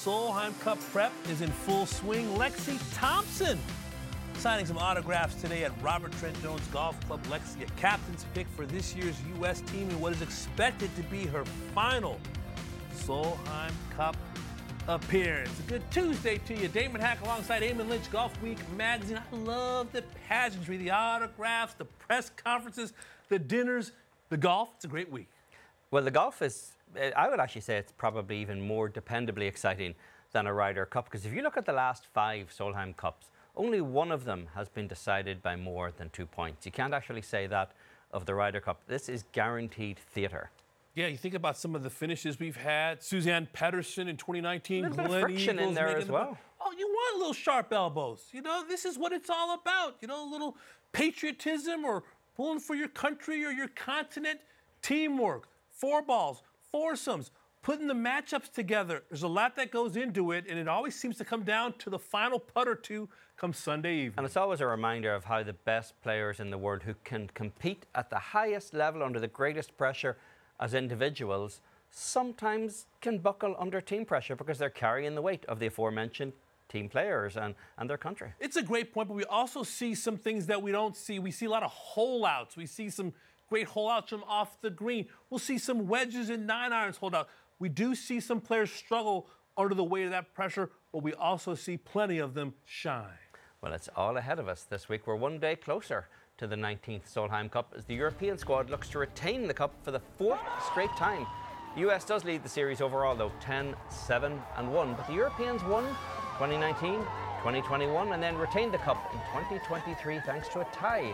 Solheim Cup prep is in full swing. Lexi Thompson signing some autographs today at Robert Trent Jones Golf Club. Lexi, a captain's pick for this year's U.S. team in what is expected to be her final Solheim Cup appearance. A good Tuesday to you. Damon Hack alongside Eamon Lynch, Golf Week magazine. I love the pageantry, the autographs, the press conferences, the dinners, the golf. It's a great week. Well, the golf is, I would actually say it's probably even more dependably exciting than a Ryder Cup, because if you look at the last 5 Solheim Cups, only one of them has been decided by more than 2 points. You can't actually say that of the Ryder Cup. This is guaranteed theatre. Yeah, you think about some of the finishes we've had. Suzanne Pedersen in 2019. A little bit of friction Eagles in there as well. Oh, you want little sharp elbows. You know, this is what it's all about. You know, a little patriotism or pulling for your country or your continent. Teamwork, 4 balls, foursomes, putting the matchups together. There's a lot that goes into it, and it always seems to come down to the final putt or two come Sunday evening. And it's always a reminder of how the best players in the world who can compete at the highest level under the greatest pressure as individuals sometimes can buckle under team pressure because they're carrying the weight of the aforementioned team players and their country. It's a great point, but we also see some things that we don't see. We see a lot of hole outs. We see some great hole outs from off the green. We'll see some wedges and 9-irons hold out. We do see some players struggle under the weight of that pressure, but we also see plenty of them shine. Well, it's all ahead of us this week. We're one day closer to the 19th Solheim Cup as the European squad looks to retain the cup for the 4th straight time. The US does lead the series overall, though, 10-7-1, but the Europeans won 2019, 2021, and then retained the cup in 2023 thanks to a tie.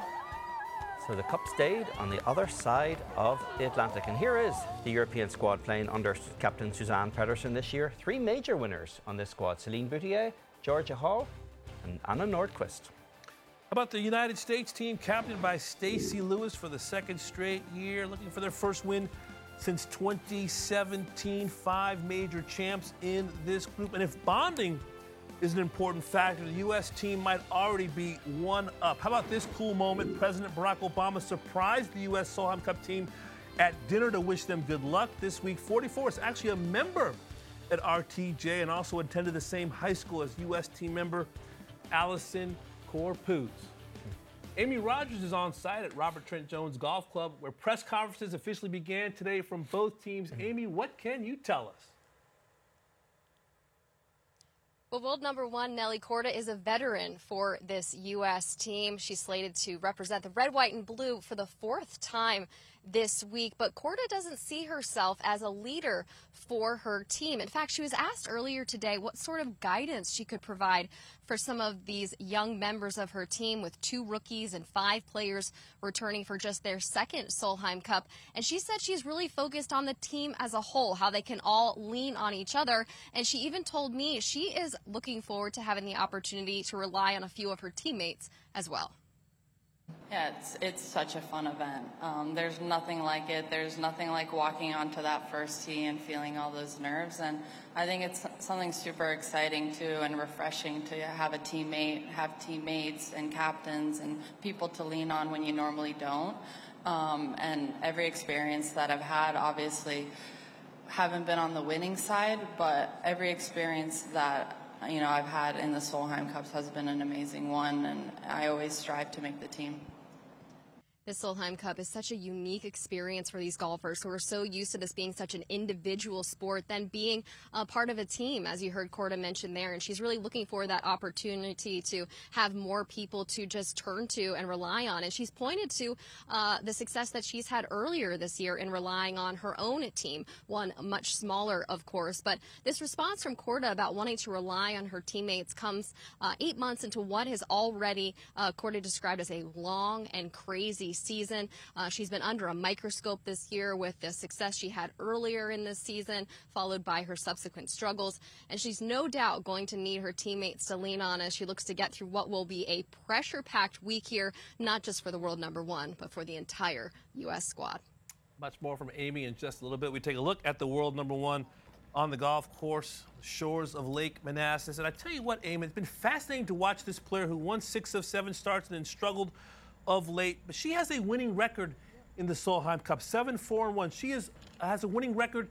So the cup stayed on the other side of the Atlantic. And here is the European squad playing under Captain Suzanne Pedersen this year. 3 major winners on this squad: Celine Boutier, Georgia Hall, and Anna Nordqvist. How about the United States team, captained by Stacey Lewis for the 2nd straight year, looking for their first win since 2017. 5 major champs in this group. And if bonding is an important factor, the U.S. team might already be 1 up. How about this cool moment? President Barack Obama surprised the U.S. Solheim Cup team at dinner to wish them good luck this week. 44 is actually a member at RTJ and also attended the same high school as U.S. team member Allison Corpuz. Amy Rogers is on site at Robert Trent Jones Golf Club, where press conferences officially began today from both teams. Amy, what can you tell us? Well, world number 1, Nelly Korda, is a veteran for this U.S. team. She's slated to represent the red, white, and blue for the 4th time this week. But Korda doesn't see herself as a leader for her team. In fact, she was asked earlier today what sort of guidance she could provide for some of these young members of her team, with 2 rookies and 5 players returning for just their 2nd Solheim Cup. And she said she's really focused on the team as a whole, how they can all lean on each other. And she even told me she is looking forward to having the opportunity to rely on a few of her teammates as well. Yeah, it's such a fun event. There's nothing like it. There's nothing like walking onto that first tee and feeling all those nerves. And I think it's something super exciting, too, and refreshing to have a teammate, have teammates and captains and people to lean on when you normally don't. And every experience that I've had, obviously, haven't been on the winning side, but every experience that I've had in the Solheim Cups has been an amazing one, and I always strive to make the team. The Solheim Cup is such a unique experience for these golfers who are so used to this being such an individual sport, then being a part of a team, as you heard Korda mention there. And she's really looking for that opportunity to have more people to just turn to and rely on. And she's pointed to the success that she's had earlier this year in relying on her own team, one much smaller, of course. But this response from Korda about wanting to rely on her teammates comes 8 months into what has already Korda described as a long and crazy season. She's been under a microscope this year with the success she had earlier in this season, followed by her subsequent struggles. And she's no doubt going to need her teammates to lean on as she looks to get through what will be a pressure-packed week here, not just for the world number 1, but for the entire U.S. squad. Much more from Amy in just a little bit. We take a look at the world number 1 on the golf course, shores of Lake Manassas. And I tell you what, Amy, it's been fascinating to watch this player who won 6 of 7 starts and then struggled of late, but she has a winning record in the Solheim Cup, 7-4-1. She has a winning record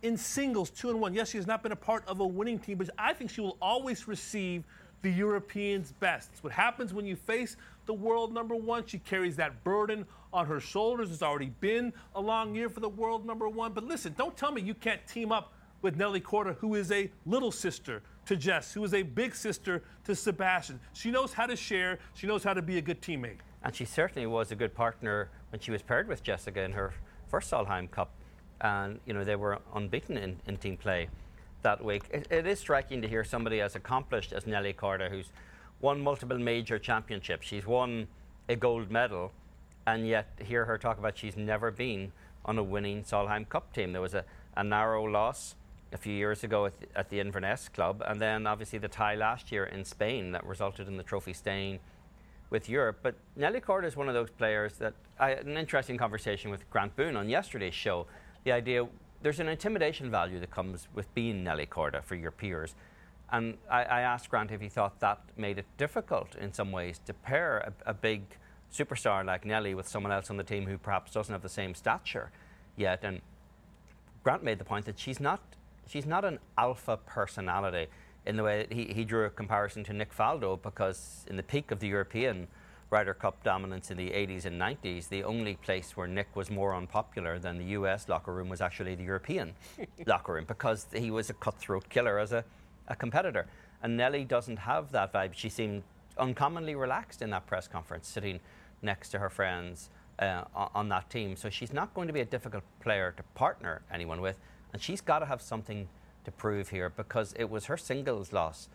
in singles, 2-1. Yes, she has not been a part of a winning team, but I think she will always receive the Europeans' best. It's what happens when you face the world number one. She carries that burden on her shoulders. It's already been a long year for the world number one. But listen, don't tell me you can't team up with Nelly Korda, who is a little sister to Jess, who is a big sister to Sebastian. She knows how to share. She knows how to be a good teammate. And she certainly was a good partner when she was paired with Jessica in her first Solheim Cup. And, you know, they were unbeaten in team play that week. It is striking to hear somebody as accomplished as Nelly Korda, who's won multiple major championships. She's won a gold medal, and yet hear her talk about she's never been on a winning Solheim Cup team. There was a narrow loss a few years ago at the Inverness club, and then obviously the tie last year in Spain that resulted in the trophy staying with Europe. But Nelly Korda is one of those players that I had an interesting conversation with Grant Boone on yesterday's show. The idea, there's an intimidation value that comes with being Nelly Korda for your peers. And I asked Grant if he thought that made it difficult in some ways to pair a big superstar like Nelly with someone else on the team who perhaps doesn't have the same stature yet. And Grant made the point that she's not an alpha personality in the way that he drew a comparison to Nick Faldo, because in the peak of the European Ryder Cup dominance in the 80s and 90s, the only place where Nick was more unpopular than the US locker room was actually the European locker room, because he was a cutthroat killer as a competitor. And Nelly doesn't have that vibe. She seemed uncommonly relaxed in that press conference, sitting next to her friends on that team. So she's not going to be a difficult player to partner anyone with, and she's got to have something to prove here, because it was her singles loss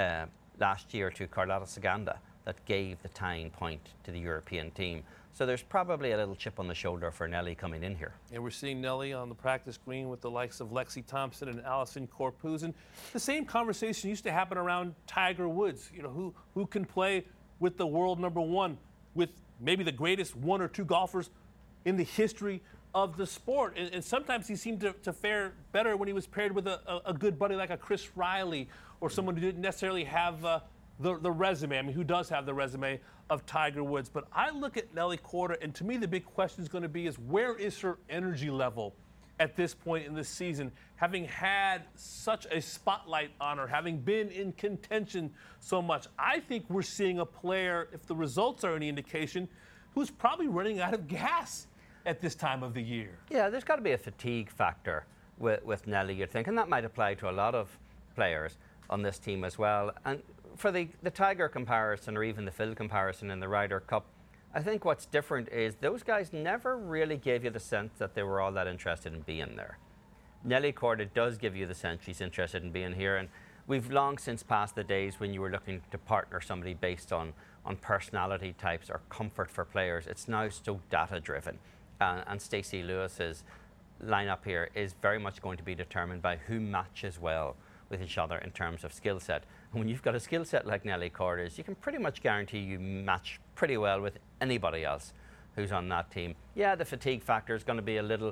last year to Carlotta Saganda that gave the tying point to the European team. So there's probably a little chip on the shoulder for Nelly coming in here. And we're seeing Nelly on the practice green with the likes of Lexi Thompson and Allison Corpuzin. The same conversation used to happen around Tiger Woods. You know, who can play with the world number one, with maybe the greatest one or two golfers in the history of the sport. And sometimes he seemed to fare better when he was paired with a good buddy like a Chris Riley, or someone who didn't necessarily have the resume. I mean, who does have the resume of Tiger Woods? But I look at Nelly Korda, and to me the big question is going to be is where is her energy level at this point in this season, having had such a spotlight on her, having been in contention so much. I think we're seeing a player, if the results are any indication, who's probably running out of gas at this time of the year. Yeah, there's got to be a fatigue factor with Nelly, you'd think, and that might apply to a lot of players on this team as well. And for the Tiger comparison, or even the Phil comparison in the Ryder Cup, I think what's different is those guys never really gave you the sense that they were all that interested in being there. Nelly Korda does give you the sense she's interested in being here, and we've long since passed the days when you were looking to partner somebody based on personality types or comfort for players. It's now so data driven, and Stacey Lewis's lineup here is very much going to be determined by who matches well with each other in terms of skill set. And when you've got a skill set like Nelly Korda's, you can pretty much guarantee you match pretty well with anybody else who's on that team. Yeah, the fatigue factor is going to be a little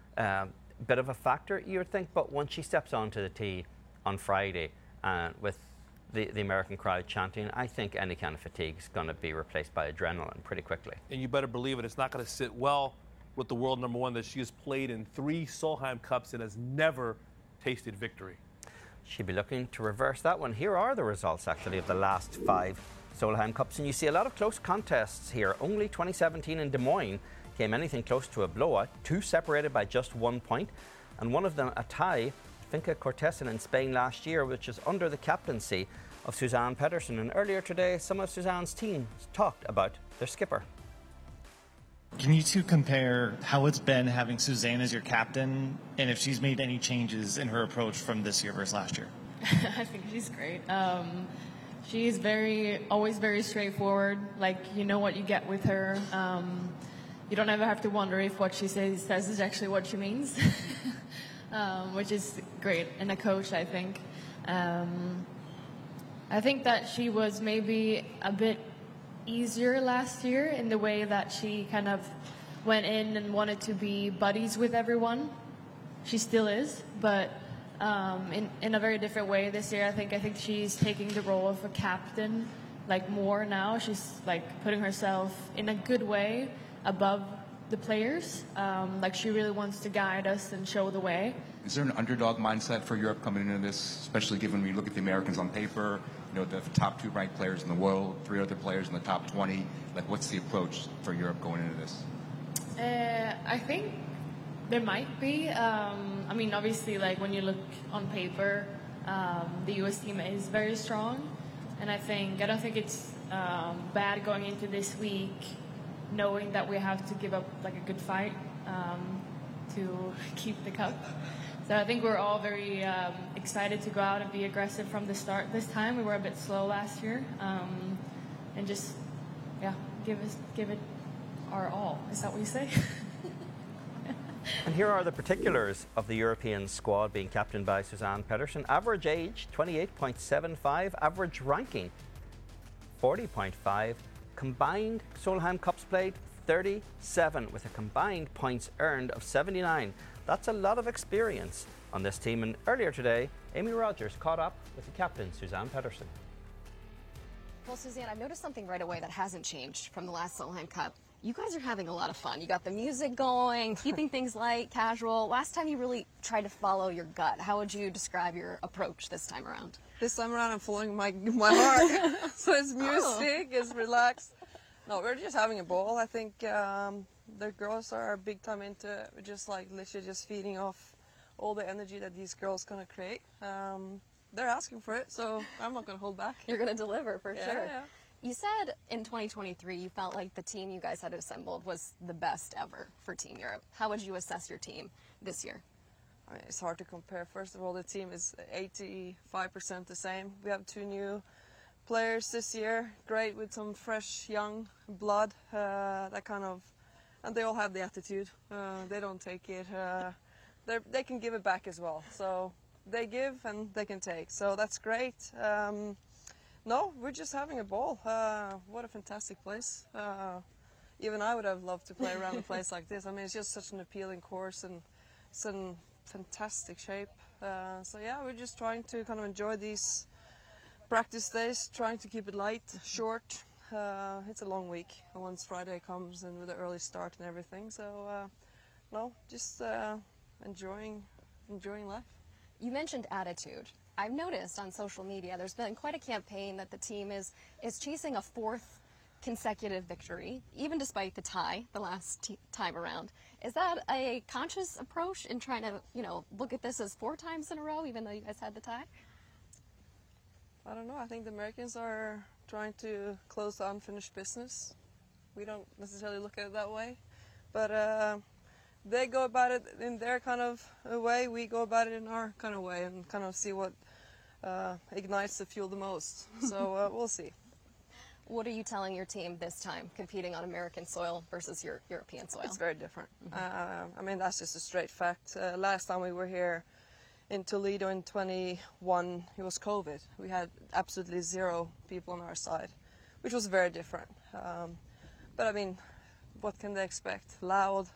bit of a factor, you would think, but once she steps onto the tee on Friday with the American crowd chanting, I think any kind of fatigue is going to be replaced by adrenaline pretty quickly. And you better believe it, it's not going to sit well with the world number one that she has played in 3 Solheim Cups and has never tasted victory. She'll be looking to reverse that one. Here are the results, actually, of the last 5 Solheim Cups, and you see a lot of close contests here. Only 2017 in Des Moines came anything close to a blowout, 2 separated by just 1 point, and one of them a tie. Finca Cortesen in Spain last year, which is under the captaincy of Suzanne Pedersen. And earlier today, some of Suzanne's team talked about their skipper. Can you two compare how it's been having Suzanne as your captain, and if she's made any changes in her approach from this year versus last year? I think she's great. She's always very straightforward. Like, you know what you get with her. You don't ever have to wonder if what she says is actually what she means, which is great in a coach, I think. I think that she was maybe a bit easier last year in the way that she kind of went in and wanted to be buddies with everyone. She still is, but in a very different way this year. I think she's taking the role of a captain like more now. She's like putting herself in a good way above the players. Like she really wants to guide us and show the way. Is there an underdog mindset for Europe coming into this, especially given when you look at the Americans on paper, the top 2 ranked players in the world, 3 other players in the top 20? Like, what's the approach for Europe going into this? I think there might be. I mean, obviously, like when you look on paper, the U.S. team is very strong, and I don't think it's bad going into this week, knowing that we have to give up like a good fight to keep the cup. So I think we're all very excited to go out and be aggressive from the start this time. We were a bit slow last year, and just give it our all. Is that what you say? And here are the particulars of the European squad being captained by Suzanne Pettersson. Average age 28.75, average ranking 40.5, combined Solheim Cups played 37, with a combined points earned of 79. That's a lot of experience on this team. And earlier today, Amy Rogers caught up with the captain, Suzanne Pettersson. Well, Suzanne, I've noticed something right away that hasn't changed from the last Solheim Cup. You guys are having a lot of fun. You got the music going, keeping things light, casual. Last time you really tried to follow your gut. How would you describe your approach this time around? This time around, I'm following my heart. So it's music, it's relaxed. No, we're just having a ball. I think the girls are big time into it. We're just like literally just feeding off all the energy that these girls gonna create. They're asking for it, so I'm not gonna hold back. You're gonna deliver for sure. Yeah. You said in 2023 you felt like the team you guys had assembled was the best ever for Team Europe. How would you assess your team this year? I mean, it's hard to compare. First of all, the team is 85% the same. We have 2 new players this year, great with some fresh young blood, and they all have the attitude. They don't take it. They can give it back as well. So they give and they can take. So that's great. No, we're just having a ball. What a fantastic place. Even I would have loved to play around a place like this. I mean, it's just such an appealing course and it's in fantastic shape. So yeah, we're just trying to kind of enjoy these practice days, trying to keep it light, short. It's a long week once Friday comes and with the early start and everything. So no, just enjoying life. You mentioned attitude. I've noticed on social media there's been quite a campaign that the team is chasing a 4th consecutive victory, even despite the tie the last time around. Is that a conscious approach in trying to, look at this as 4 times in a row, even though you guys had the tie? I don't know. I think the Americans are trying to close the unfinished business. We don't necessarily look at it that way, but they go about it in their kind of way. We go about it in our kind of way and kind of see what ignites the fuel the most. So we'll see. What are you telling your team this time, competing on American soil versus your European soil? It's very different. I mean, that's just a straight fact. Last time we were here in Toledo in 21, it was COVID. We had absolutely 0 people on our side, which was very different. But I mean, what can they expect? Loud,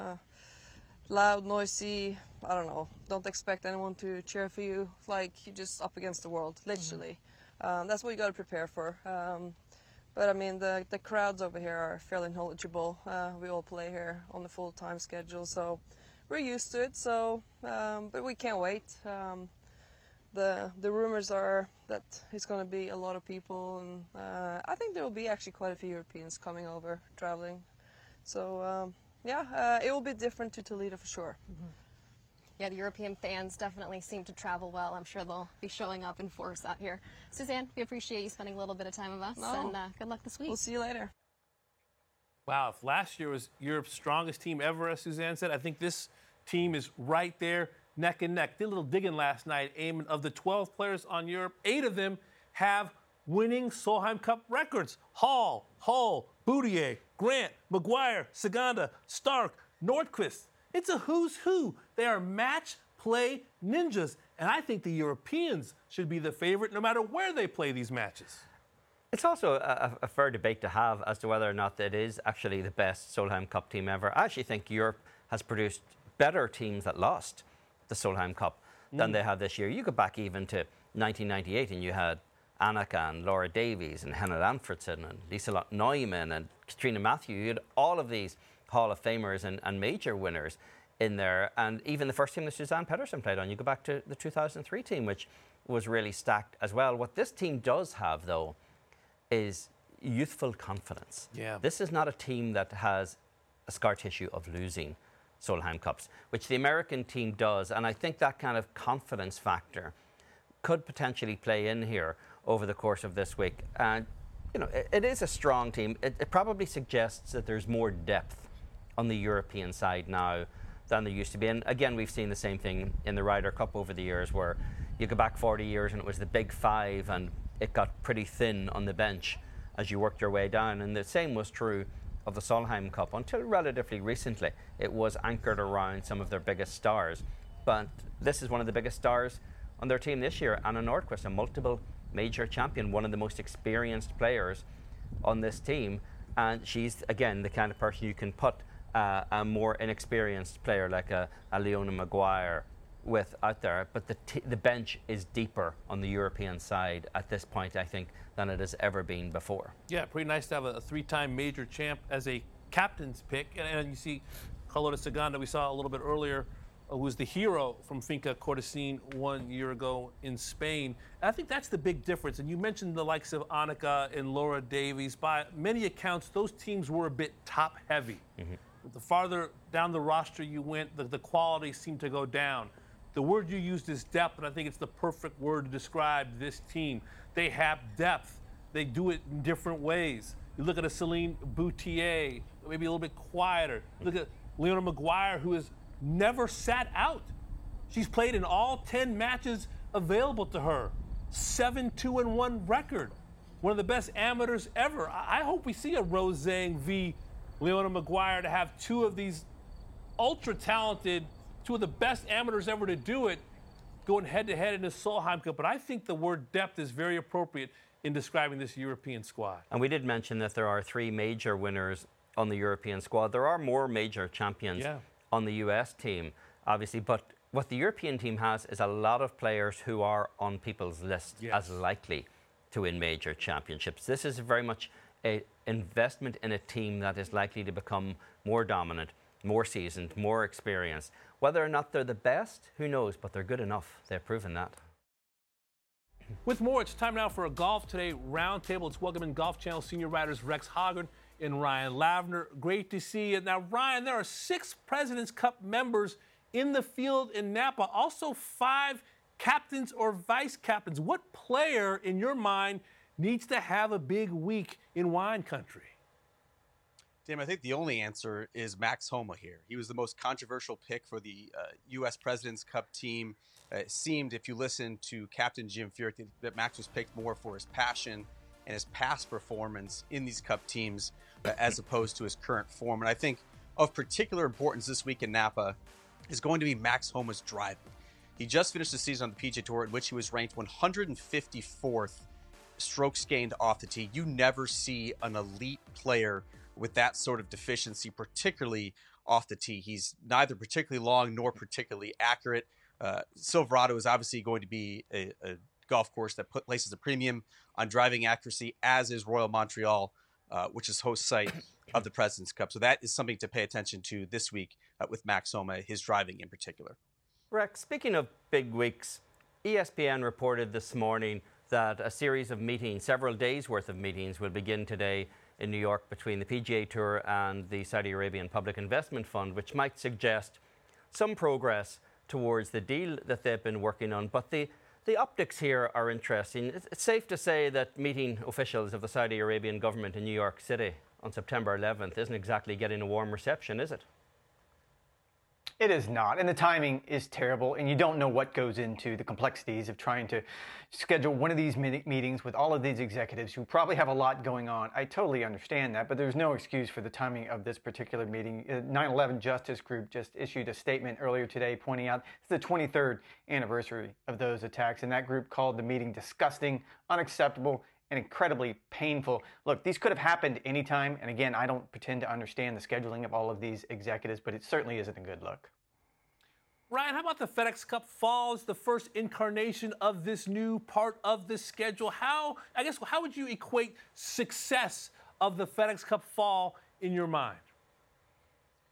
noisy, I don't know. Don't expect anyone to cheer for you. Like, you're just up against the world, literally. That's what you got to prepare for. But I mean, the crowds over here are fairly knowledgeable. We all play here on the full-time schedule, so we're used to it. So, but we can't wait. The rumors are that it's going to be a lot of people, and I think there will be actually quite a few Europeans coming over, traveling. So yeah, it will be different to Toledo for sure. Yeah, the European fans definitely seem to travel well. I'm sure they'll be showing up in force out here. Suzanne, we appreciate you spending a little bit of time with us, and good luck this week. We'll see you later. Wow, if last year was Europe's strongest team ever, as Suzanne said, I think this team is right there, neck and neck. Did a little digging last night, Eamon. Of the 12 players on Europe, 8 of them have winning Solheim Cup records. Hall, Hull, Boudier, Grant, Maguire, Saganda, Stark, Nordqvist. It's a who's who. They are match play ninjas. And I think the Europeans should be the favorite no matter where they play these matches. It's also a fair debate to have as to whether or not it is actually the best Solheim Cup team ever. I actually think Europe has produced better teams that lost the Solheim Cup than they have this year. You go back even to 1998 and you had Annika and Laura Davies and Henna Lanfredson and Liselott Neumann and Katrina Matthew. You had all of these Hall of Famers and major winners in there. And even the first team that Suzanne Pettersson played on, you go back to the 2003 team, which was really stacked as well. What this team does have, though, is youthful confidence. Yeah. This is not a team that has a scar tissue of losing Solheim Cups, which the American team does. And I think that kind of confidence factor could potentially play in here over the course of this week. And, you know, it is a strong team. It probably suggests that there's more depth on the European side now than there used to be. And again, we've seen the same thing in the Ryder Cup over the years, where you go back 40 years and it was the big five and it got pretty thin on the bench as you worked your way down. And the same was true of the Solheim Cup until relatively recently. It was anchored around some of their biggest stars. But this is one of the biggest stars on their team this year, Anna Nordqvist, a multiple major champion, one of the most experienced players on this team. And she's, again, the kind of person you can put a more inexperienced player like a Leona Maguire with out there. But the bench is deeper on the European side at this point, I think, than it has ever been before. Yeah, pretty nice to have a three-time major champ as a captain's pick. And you see Carlota Ciganda, we saw a little bit earlier, who was the hero from Finca Cortesín 1 year ago in Spain. And I think that's the big difference. And you mentioned the likes of Annika and Laura Davies. By many accounts, those teams were a bit top-heavy. Mm-hmm. The farther down the roster you went, the quality seemed to go down. The word you used is depth, and I think it's the perfect word to describe this team. They have depth. They do it in different ways. You look at a Celine Boutier, maybe a little bit quieter. Look at Leona Maguire, who has never sat out. She's played in all 10 matches available to her. 7-2-1 record. One of the best amateurs ever. I hope we see a Rose Zhang v. Leona Maguire to have two of these ultra-talented, two of the best amateurs ever to do it, going head-to-head in the Solheim Cup. But I think the word depth is very appropriate in describing this European squad. And we did mention that there are 3 major winners on the European squad. There are more major champions on the US team, obviously. But what the European team has is a lot of players who are on people's list as likely to win major championships. This is very much an investment in a team that is likely to become more dominant, more seasoned, more experienced. Whether or not they're the best, who knows, but they're good enough. They've proven that. With more, it's time now for a Golf Today Roundtable. It's welcoming Golf Channel senior writers Rex Hoggard and Ryan Lavner. Great to see you. Now, Ryan, there are 6 President's Cup members in the field in Napa, also 5 captains or vice captains. What player, in your mind, needs to have a big week in wine country? Tim, I think the only answer is Max Homa here. He was the most controversial pick for the U.S. President's Cup team. It seemed, if you listen to Captain Jim Furyk, that Max was picked more for his passion and his past performance in these Cup teams as opposed to his current form. And I think of particular importance this week in Napa is going to be Max Homa's driving. He just finished the season on the PGA Tour, in which he was ranked 154th strokes gained off the tee. You never see an elite player with that sort of deficiency, particularly off the tee. He's neither particularly long nor particularly accurate. Silverado is obviously going to be a golf course that places a premium on driving accuracy, as is Royal Montreal, which is host site of the President's Cup. So that is something to pay attention to this week with Max Homa, his driving in particular. Rex, speaking of big weeks, ESPN reported this morning that a series of meetings, several days worth of meetings, will begin today in New York between the PGA Tour and the Saudi Arabian Public Investment Fund, which might suggest some progress towards the deal that they've been working on. But the optics here are interesting. It's safe to say that meeting officials of the Saudi Arabian government in New York City on September 11th isn't exactly getting a warm reception, is it? It is not, and the timing is terrible, and you don't know what goes into the complexities of trying to schedule one of these meetings with all of these executives who probably have a lot going on. I totally understand that, but there's no excuse for the timing of this particular meeting. 9/11 Justice Group just issued a statement earlier today pointing out it's the 23rd anniversary of those attacks, and that group called the meeting disgusting, unacceptable, and incredibly painful. Look, these could have happened anytime, and again, I don't pretend to understand the scheduling of all of these executives, but it certainly isn't a good look. Ryan, how about the FedEx Cup Falls, the first incarnation of this new part of the schedule? How would you equate success of the FedEx Cup Fall in your mind?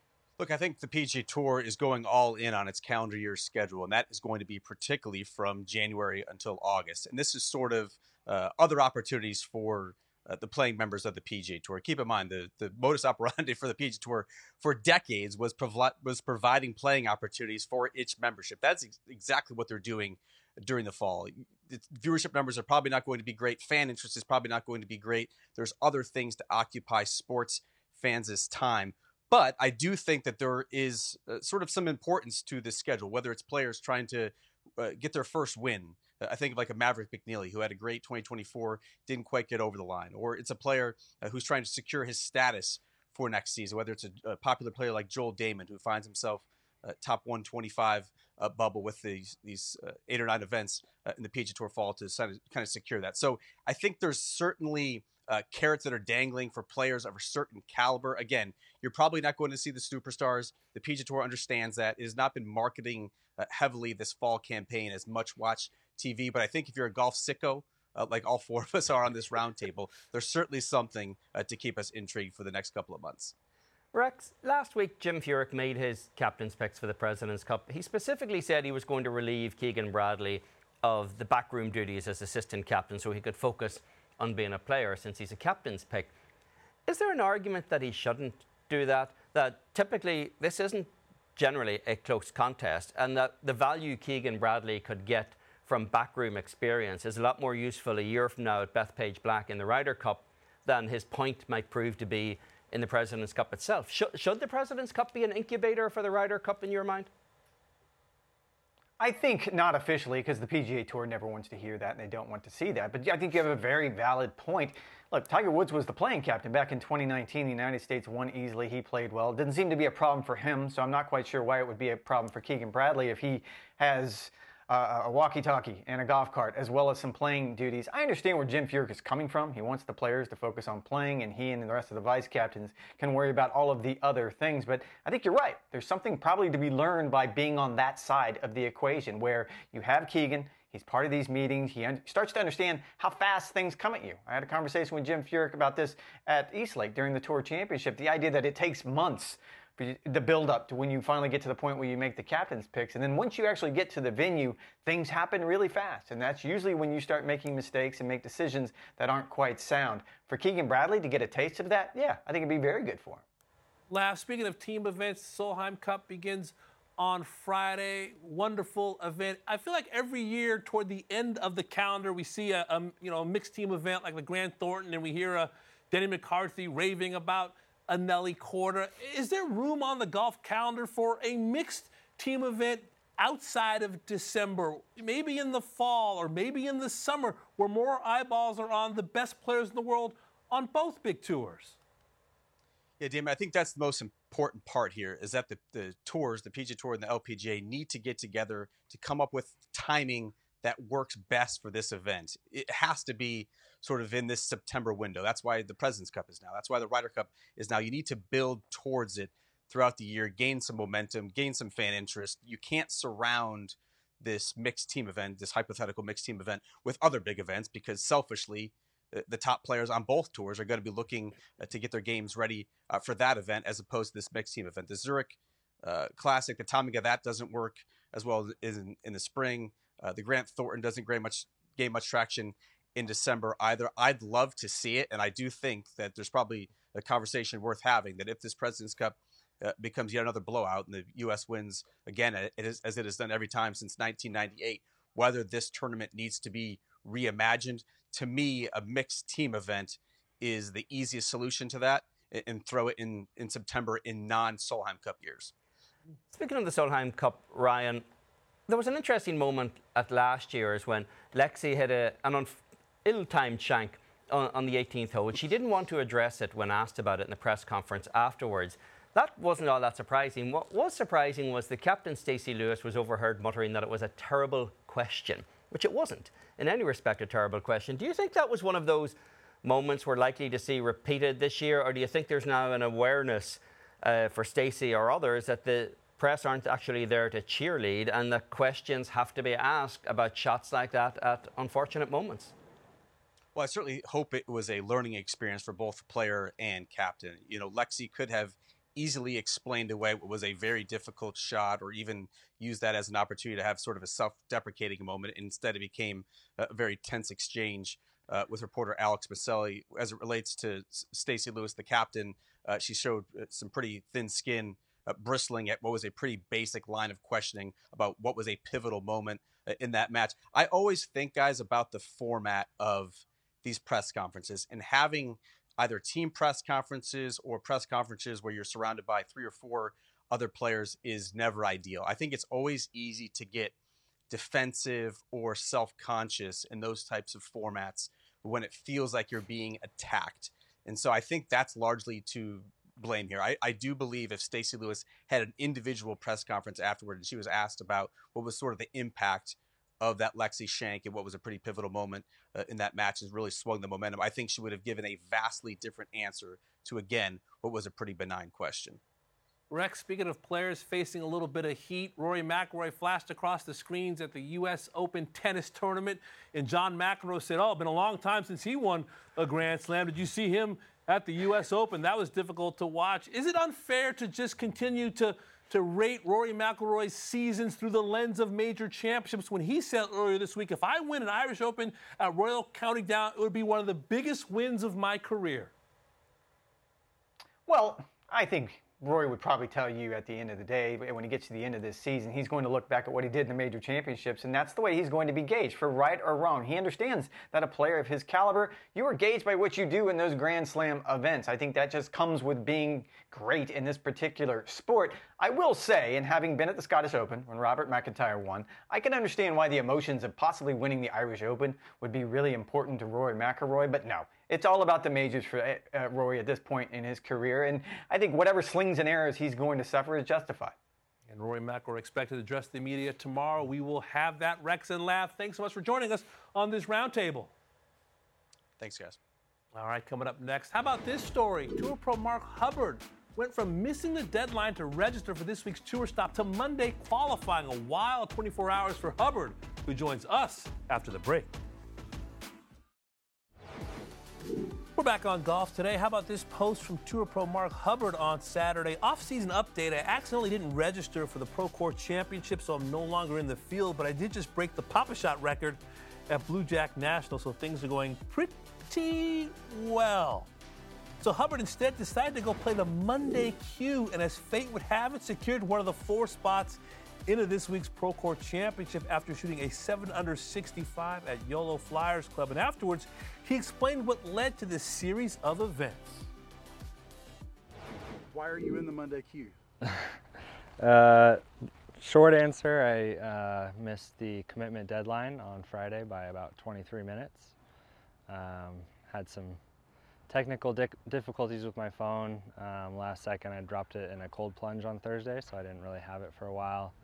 Look, I think the PGA Tour is going all in on its calendar year schedule, and that is going to be particularly from January until August. And this is sort of other opportunities for the playing members of the PGA Tour. Keep in mind, the modus operandi for the PGA Tour for decades was providing playing opportunities for its membership. That's exactly what they're doing during the fall. The viewership numbers are probably not going to be great. Fan interest is probably not going to be great. There's other things to occupy sports fans' time. But I do think that there is sort of some importance to this schedule, whether it's players trying to get their first win. I think of like a Maverick McNeely, who had a great 2024, didn't quite get over the line. Or it's a player who's trying to secure his status for next season, whether it's a popular player like Joel Damon, who finds himself top 125 bubble with these 8 or 9 events in the PGA Tour fall to kind of secure that. So I think there's certainly carrots that are dangling for players of a certain caliber. Again, you're probably not going to see the superstars. The PGA Tour understands that. It has not been marketing heavily this fall campaign as much watch TV. But I think if you're a golf sicko, like all 4 of us are on this roundtable, there's certainly something to keep us intrigued for the next couple of months. Rex, last week Jim Furyk made his captain's picks for the President's Cup. He specifically said he was going to relieve Keegan Bradley of the backroom duties as assistant captain so he could focus on being a player since he's a captain's pick. Is there an argument that he shouldn't do that? That typically this isn't generally a close contest, and that the value Keegan Bradley could get from backroom experience is a lot more useful a year from now at Bethpage Black in the Ryder Cup than his point might prove to be in the President's Cup itself. Should the President's Cup be an incubator for the Ryder Cup in your mind? I think not officially, because the PGA Tour never wants to hear that and they don't want to see that. But I think you have a very valid point. Look, Tiger Woods was the playing captain back in 2019. The United States won easily. He played well. It didn't seem to be a problem for him, so I'm not quite sure why it would be a problem for Keegan Bradley if he has a walkie-talkie and a golf cart, as well as some playing duties. I understand where Jim Furyk is coming from. He wants the players to focus on playing, and he and the rest of the vice captains can worry about all of the other things. But I think you're right. There's something probably to be learned by being on that side of the equation, where you have Keegan. He's part of these meetings. He starts to understand how fast things come at you. I had a conversation with Jim Furyk about this at Eastlake during the Tour Championship. The idea that it takes months for the build-up to when you finally get to the point where you make the captain's picks. And then once you actually get to the venue, things happen really fast. And that's usually when you start making mistakes and make decisions that aren't quite sound. For Keegan Bradley to get a taste of that, yeah, I think it'd be very good for him. Speaking of team events, Solheim Cup begins on Friday. Wonderful event. I feel like every year toward the end of the calendar, we see a mixed team event like the Grant Thornton, and we hear Denny McCarthy raving about a Nelly Korda. Is there room on the golf calendar for a mixed team event outside of December, maybe in the fall or maybe in the summer, where more eyeballs are on the best players in the world on both big tours? Yeah, Damon, I think that's the most important part here is that the tours, the PGA Tour and the LPGA, need to get together to come up with timing that works best for this event. It has to be sort of in this September window. That's why the President's Cup is now. That's why the Ryder Cup is now. You need to build towards it throughout the year, gain some momentum, gain some fan interest. You can't surround this mixed team event, this hypothetical mixed team event, with other big events because selfishly, the top players on both tours are going to be looking to get their games ready for that event as opposed to this mixed team event. The Zurich Classic, the timing of that doesn't work as well as in the spring. The Grant Thornton doesn't gain much traction in December either. I'd love to see it, and I do think that there's probably a conversation worth having that if this President's Cup becomes yet another blowout and the U.S. wins again, as it has done every time since 1998, whether this tournament needs to be reimagined. To me, a mixed team event is the easiest solution to that, and throw it in September in non-Solheim Cup years. Speaking of the Solheim Cup, Ryan, there was an interesting moment at last year's when Lexi hit an ill-timed shank on the 18th hole. She didn't want to address it when asked about it in the press conference afterwards. That wasn't all that surprising. What was surprising was the captain, Stacey Lewis, was overheard muttering that it was a terrible question, which it wasn't. In any respect, a terrible question. Do you think that was one of those moments we're likely to see repeated this year, or do you think there's now an awareness for Stacey or others that the press aren't actually there to cheerlead and the questions have to be asked about shots like that at unfortunate moments? Well, I certainly hope it was a learning experience for both player and captain. You know, Lexi could have easily explained away what was a very difficult shot, or even use that as an opportunity to have sort of a self-deprecating moment. Instead, it became a very tense exchange with reporter Alex Maselli. As it relates to Stacey Lewis, the captain, she showed some pretty thin skin, bristling at what was a pretty basic line of questioning about what was a pivotal moment in that match. I always think, guys, about the format of these press conferences, and having either team press conferences or press conferences where you're surrounded by 3 or 4 other players is never ideal. I think it's always easy to get defensive or self-conscious in those types of formats when it feels like you're being attacked. And so I think that's largely to blame here. I do believe if Stacey Lewis had an individual press conference afterward and she was asked about what was sort of the impact of that Lexi shank and what was a pretty pivotal moment in that match has really swung the momentum, I think she would have given a vastly different answer to, again, what was a pretty benign question. Rex, speaking of players facing a little bit of heat, Rory McIlroy flashed across the screens at the U.S. Open tennis tournament, and John McEnroe said, it's been a long time since he won a Grand Slam. Did you see him at the U.S. Open? That was difficult to watch. Is it unfair to just continue to rate Rory McIlroy's seasons through the lens of major championships when he said earlier this week, if I win an Irish Open at Royal County Down, it would be one of the biggest wins of my career? Well, I think Rory would probably tell you at the end of the day, when he gets to the end of this season, he's going to look back at what he did in the major championships, and that's the way he's going to be gauged, for right or wrong. He understands that a player of his caliber, you are gauged by what you do in those Grand Slam events. I think that just comes with being great in this particular sport. I will say, and having been at the Scottish Open when Robert McIntyre won, I can understand why the emotions of possibly winning the Irish Open would be really important to Rory McIlroy, but no. It's all about the majors for Rory at this point in his career, and I think whatever slings and arrows he's going to suffer is justified. And Rory McIlroy expected to address the media tomorrow. We will have that. Rex and Lav, thanks so much for joining us on this roundtable. Thanks, guys. All right, coming up next, how about this story? Tour Pro Mark Hubbard went from missing the deadline to register for this week's tour stop to Monday qualifying. A wild 24 hours for Hubbard, who joins us after the break. We're back on golf today. How about this post from Tour Pro Mark Hubbard on Saturday? Off-season update. I accidentally didn't register for the Pro Court Championship, so I'm no longer in the field, but I did just break the Pop-A-Shot record at Blue Jack National, so things are going pretty well. So Hubbard instead decided to go play the Monday Q, and as fate would have it, secured one of the 4 spots into this week's Pro Court Championship after shooting a 7-under 65 at YOLO Flyers Club. And afterwards, he explained what led to this series of events. Why are you in the Monday Q? Short answer, I missed the commitment deadline on Friday by about 23 minutes. Had some technical difficulties with my phone. Last second, I dropped it in a cold plunge on Thursday, so I didn't really have it for a while.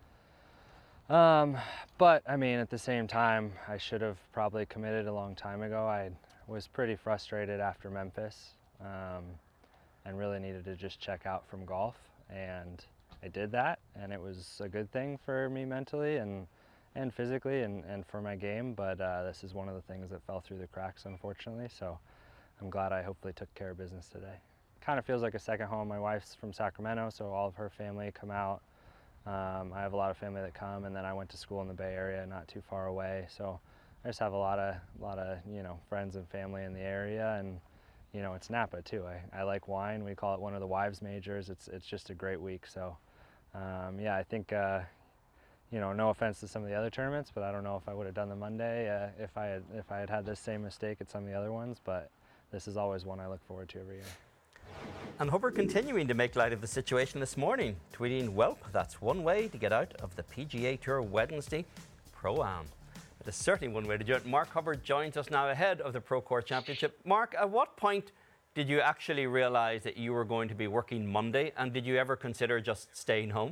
But I mean, at the same time, I should have probably committed a long time ago. I was pretty frustrated after Memphis and really needed to just check out from golf, and I did that, and it was a good thing for me mentally and physically and for my game, but this is one of the things that fell through the cracks, unfortunately, so I'm glad I hopefully took care of business today. Kind of feels like a second home. My wife's from Sacramento, so all of her family come out. I have a lot of family that come, and then I went to school in the Bay Area, not too far away. So I just have a lot of friends and family in the area, and it's Napa too. I like wine. We call it one of the wives majors. It's just a great week. So yeah, I think no offense to some of the other tournaments, but I don't know if I would have done the Monday if I had this same mistake at some of the other ones. But this is always one I look forward to every year. And Hubbard continuing to make light of the situation this morning, tweeting, "Welp, that's one way to get out of the PGA Tour Wednesday Pro-Am." It is certainly one way to do it. Mark Hubbard joins us now ahead of the Pro Court Championship. Mark, at what point did you actually realize that you were going to be working Monday, and did you ever consider just staying home?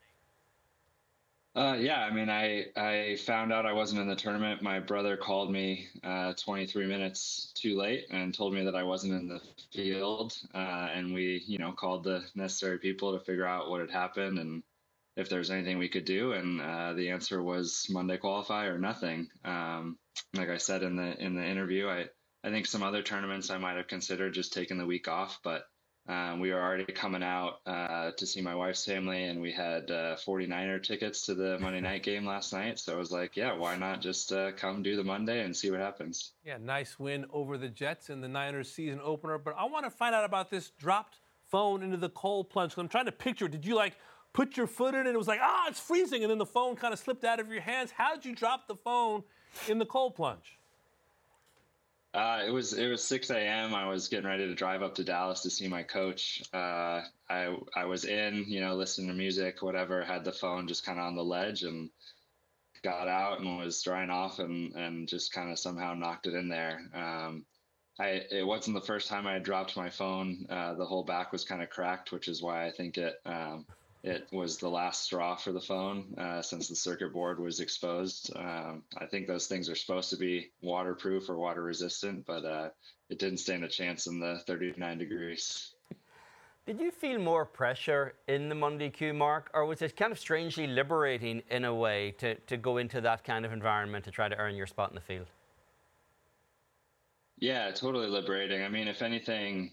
Yeah, I mean, I found out I wasn't in the tournament. My brother called me 23 minutes too late and told me that I wasn't in the field. And we, called the necessary people to figure out what had happened and if there's anything we could do. And the answer was Monday qualify or nothing. Like I said in the interview, I think some other tournaments I might have considered just taking the week off, but We were already coming out to see my wife's family, and we had 49er tickets to the Monday night game last night. So I was like, yeah, why not just come do the Monday and see what happens? Yeah, nice win over the Jets in the Niners season opener. But I want to find out about this dropped phone into the cold plunge. I'm trying to picture, did you put your foot in and it was like, it's freezing, and then the phone kind of slipped out of your hands? How did you drop the phone in the cold plunge? It was 6 a.m. I was getting ready to drive up to Dallas to see my coach. I was in, listening to music, whatever, had the phone just kind of on the ledge, and got out and was drying off and just kind of somehow knocked it in there. It wasn't the first time I had dropped my phone. The whole back was kind of cracked, which is why I think it was the last straw for the phone since the circuit board was exposed. I think those things are supposed to be waterproof or water resistant, but it didn't stand a chance in the 39 degrees. Did you feel more pressure in the Monday Q, Mark, or was it kind of strangely liberating in a way to go into that kind of environment to try to earn your spot in the field? Yeah, totally liberating. I mean, if anything,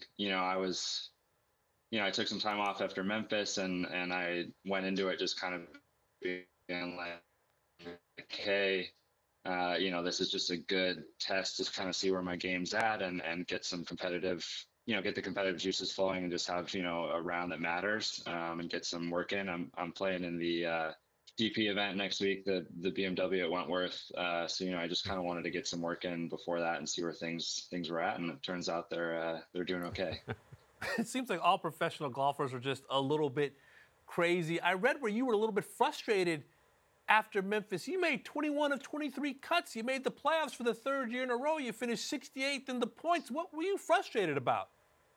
I took some time off after Memphis, and I went into it just kind of being like, hey, this is just a good test to kind of see where my game's at and get some competitive, get the competitive juices flowing and just have, a round that matters and get some work in. I'm playing in the GP event next week, the BMW at Wentworth. So, I just kind of wanted to get some work in before that and see where things were at. And it turns out they're doing okay. It seems like all professional golfers are just a little bit crazy. I read where you were a little bit frustrated after Memphis. You made 21 of 23 cuts. You made the playoffs for the third year in a row. You finished 68th in the points. What were you frustrated about?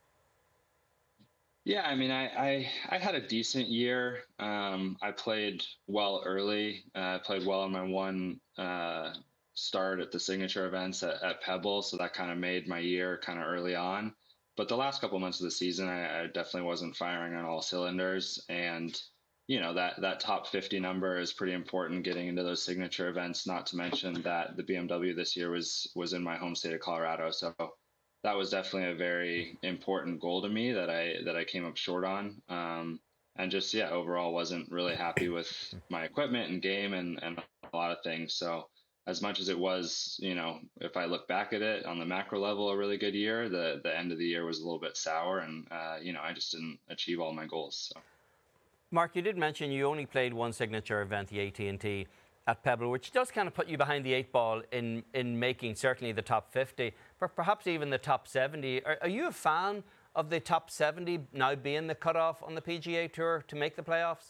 Yeah, I mean, I had a decent year. I played well early. I played well on my one start at the signature events at Pebble, so that kind of made my year kind of early on. But the last couple of months of the season, I definitely wasn't firing on all cylinders. And, that top 50 number is pretty important getting into those signature events, not to mention that the BMW this year was in my home state of Colorado. So that was definitely a very important goal to me that I came up short on. And just, overall wasn't really happy with my equipment and game and a lot of things. So as much as it was, if I look back at it on the macro level, a really good year, the end of the year was a little bit sour, and I just didn't achieve all my goals. So. Mark, you did mention you only played one signature event, the AT&T at Pebble, which does kind of put you behind the eight ball in making certainly the top 50, but perhaps even the top 70. Are you a fan of the top 70 now being the cutoff on the PGA Tour to make the playoffs?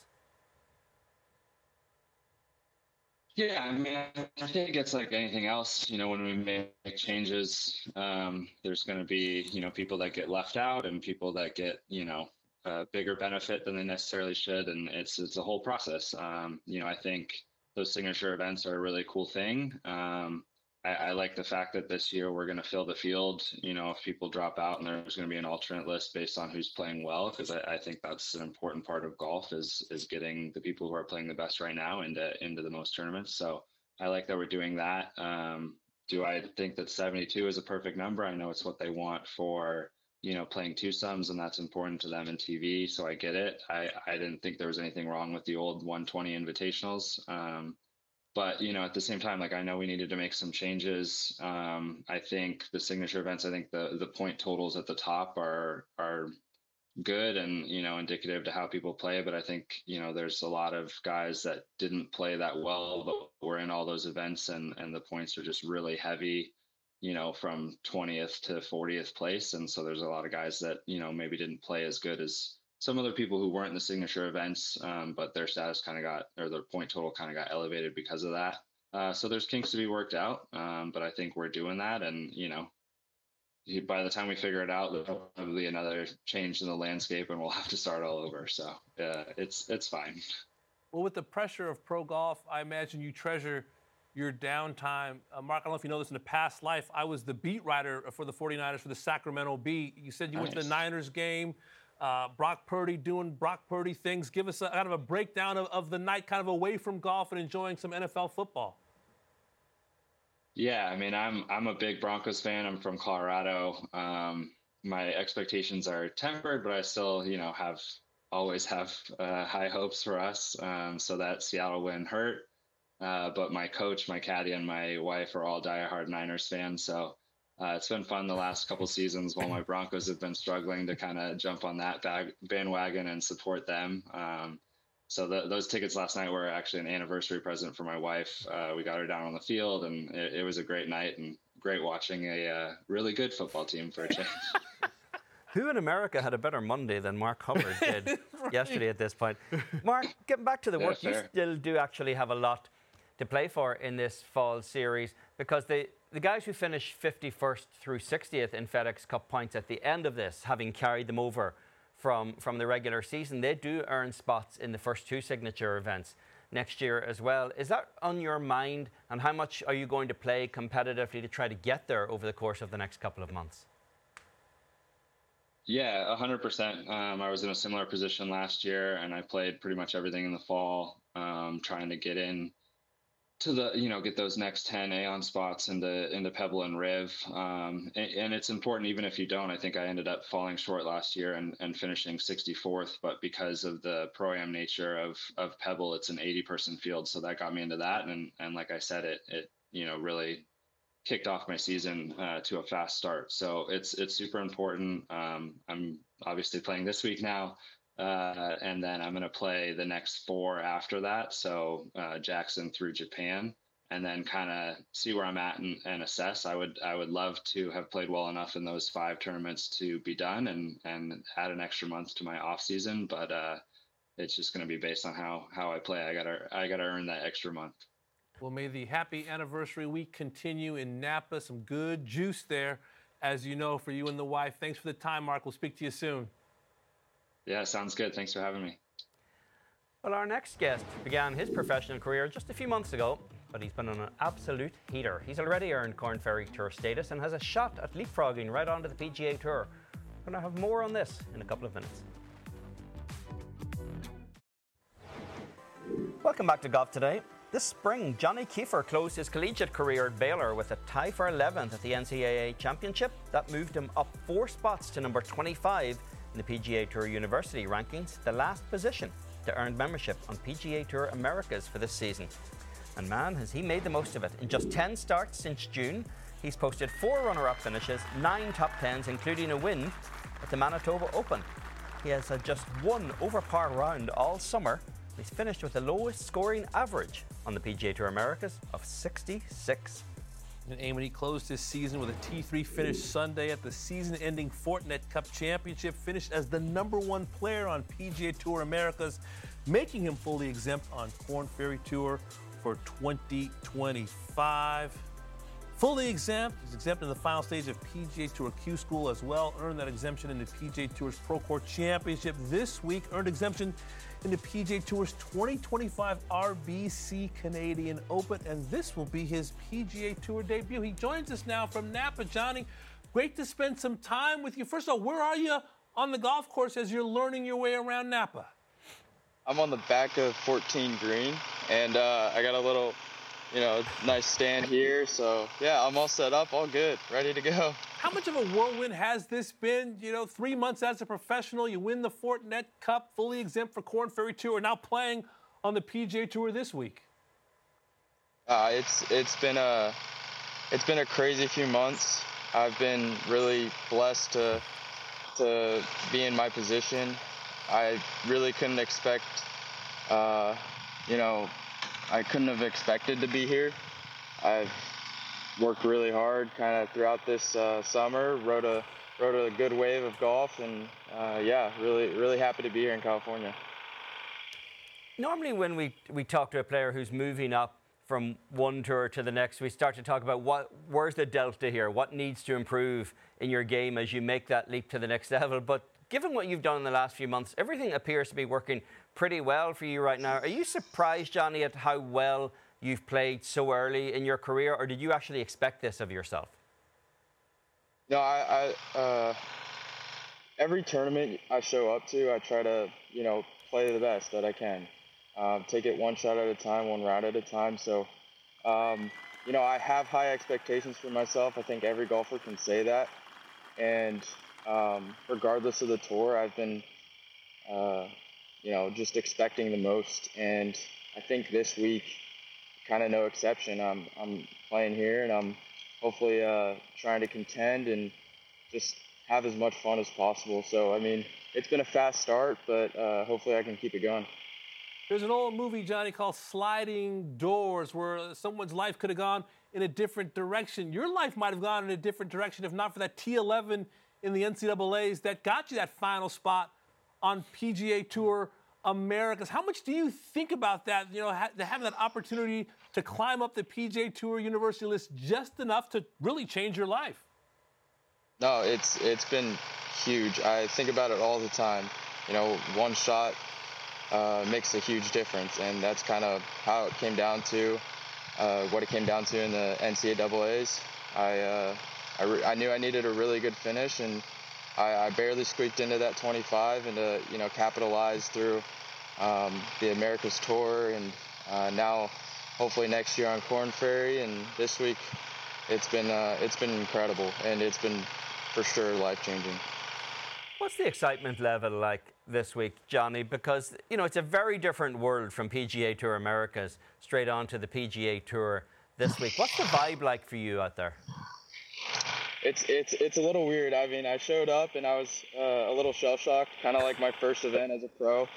Yeah, I mean, I think it's like anything else, when we make changes, there's going to be, people that get left out and people that get, a bigger benefit than they necessarily should. And it's a whole process. I think those signature events are a really cool thing. I like the fact that this year we're going to fill the field, if people drop out, and there's going to be an alternate list based on who's playing well, because I think that's an important part of golf is getting the people who are playing the best right now into the most tournaments. So I like that we're doing that. Do I think that 72 is a perfect number? I know it's what they want for, playing twosomes, and that's important to them in TV. So I get it. I didn't think there was anything wrong with the old 120 invitationals. But, at the same time, I know we needed to make some changes. I think the signature events, I think the point totals at the top are good and, indicative to how people play. But I think, there's a lot of guys that didn't play that well, but were in all those events, and the points are just really heavy, from 20th to 40th place. And so there's a lot of guys that, maybe didn't play as good as some other people who weren't in the signature events, but their status their point total kind of got elevated because of that. So there's kinks to be worked out, but I think we're doing that. And, by the time we figure it out, there'll probably be another change in the landscape and we'll have to start all over. So it's fine. Well, with the pressure of pro golf, I imagine you treasure your downtime. Mark, I don't know if you know this, in a past life, I was the beat writer for the 49ers for the Sacramento Bee. You said you went to the Niners game. Brock Purdy doing Brock Purdy things. Give us kind of a breakdown of the night, kind of away from golf and enjoying some NFL football. Yeah, I mean, I'm a big Broncos fan. I'm from Colorado. my expectations are tempered, but I still, always have high hopes for us. So that Seattle win hurt. But my coach, my caddy, and my wife are all diehard Niners fans. So it's been fun the last couple seasons while my Broncos have been struggling to kind of jump on that bandwagon and support them. So those tickets last night were actually an anniversary present for my wife. We got her down on the field, and it was a great night and great watching a really good football team for a change. Who in America had a better Monday than Mark Hubbard did yesterday at this point? Mark, getting back to the work, you still do actually have a lot to play for in this fall series, because the guys who finish 51st through 60th in FedEx Cup points at the end of this, having carried them over from the regular season, they do earn spots in the first two signature events next year as well. Is that on your mind, and how much are you going to play competitively to try to get there over the course of the next couple of months? Yeah, 100%. I was in a similar position last year, and I played pretty much everything in the fall, trying to get in to the, get those next 10 Aon spots into Pebble and Riv. And it's important, even if you don't. I think I ended up falling short last year and finishing 64th, but because of the pro-am nature of Pebble, it's an 80-person field. So that got me into that. And like I said, it really kicked off my season to a fast start. So it's super important. I'm obviously playing this week now. And then I'm going to play the next 4 after that. So Jackson through Japan, and then kind of see where I'm at and assess. I would love to have played well enough in those 5 tournaments to be done and add an extra month to my off season. But it's just going to be based on how I play. I gotta earn that extra month. Well, may the happy anniversary week continue in Napa. Some good juice there, as you know, for you and the wife. Thanks for the time, Mark. We'll speak to you soon. Yeah, sounds good. Thanks for having me. Well, our next guest began his professional career just a few months ago, but he's been on an absolute heater. He's already earned Corn Ferry Tour status and has a shot at leapfrogging right onto the PGA Tour. We're going to have more on this in a couple of minutes. Welcome back to Golf Today. This spring, Johnny Kiefer closed his collegiate career at Baylor with a tie for 11th at the NCAA Championship. That moved him up 4 spots to number 25 in the PGA Tour University rankings, the last position to earn membership on PGA Tour Americas for this season. And man, has he made the most of it. In just 10 starts since June, he's posted 4 runner-up finishes, 9 top 10s, including a win at the Manitoba Open. He has had just 1 over par round all summer. He's finished with the lowest scoring average on the PGA Tour Americas of 66. And Eamon, he closed his season with a T3 finish Sunday at the season-ending Fortinet Cup Championship, finished as the #1 player on PGA Tour Americas, making him fully exempt on Corn Ferry Tour for 2025. Fully exempt. He's exempt in the final stage of PGA Tour Q School as well. Earned that exemption in the PGA Tour's Pro Court Championship this week. Earned exemption in the PGA Tour's 2025 RBC Canadian Open. And this will be his PGA Tour debut. He joins us now from Napa. Johnny, great to spend some time with you. First of all, where are you on the golf course as you're learning your way around Napa? I'm on the back of 14 green, and I got a little nice stand here. So, yeah, I'm all set up, all good, ready to go. How much of a whirlwind has this been? 3 months as a professional, you win the Fortinet Cup, fully exempt for Corn Ferry Tour, now playing on the PGA Tour this week. It's been a crazy few months. I've been really blessed to be in my position. I really couldn't expect, I couldn't have expected to be here. I've worked really hard kind of throughout this summer, rode a good wave of golf, and really happy to be here in California. Normally when we talk to a player who's moving up from one tour to the next, we start to talk about where's the delta here, what needs to improve in your game as you make that leap to the next level. But given what you've done in the last few months, everything appears to be working pretty well for you right now. Are you surprised, Johnny, at how well you've played so early in your career, or did you actually expect this of yourself? No, I every tournament I show up to, I try to, play the best that I can. Take it one shot at a time, one round at a time. So, I have high expectations for myself. I think every golfer can say that. And regardless of the tour, I've been, just expecting the most. And I think this week, kind of no exception. I'm playing here, and I'm hopefully trying to contend and just have as much fun as possible. So, I mean, it's been a fast start, but hopefully I can keep it going. There's an old movie, Johnny, called Sliding Doors, where someone's life could have gone in a different direction. Your life might have gone in a different direction if not for that T11 in the NCAAs that got you that final spot on PGA Tour Americas. How much do you think about that, having that opportunity to climb up the PGA Tour University list just enough to really change your life? No, it's been huge. I think about it all the time. One shot makes a huge difference, and that's kind of how it came down to what it came down to in the NCAAs. I knew I needed a really good finish, and I barely squeaked into that 25 and to capitalize through the Americas Tour, and now hopefully next year on Korn Ferry, and this week it's been incredible, and it's been for sure life-changing. What's the excitement level like this week, Johnny? Because, it's a very different world from PGA Tour Americas straight on to the PGA Tour this week. What's the vibe like for you out there? It's a little weird. I mean, I showed up and I was a little shell-shocked, kind of like my first event as a pro.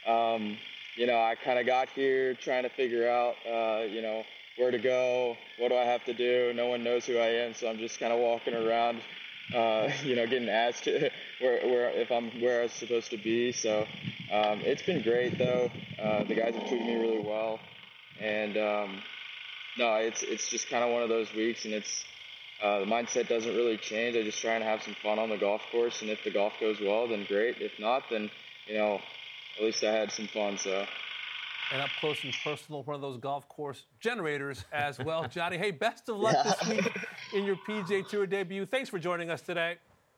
I kind of got here trying to figure out, where to go, what do I have to do. No one knows who I am, so I'm just kind of walking around, getting asked if I'm where I was supposed to be. So it's been great, though. The guys have treated me really well, and no, it's just kind of one of those weeks, and it's the mindset doesn't really change. I just try and have some fun on the golf course, and if the golf goes well, then great. If not, then at least I had some fun. So. And up close and personal, one of those golf course generators as well. Johnny, hey, best of luck this week in your PGA Tour debut. Thanks for joining us today.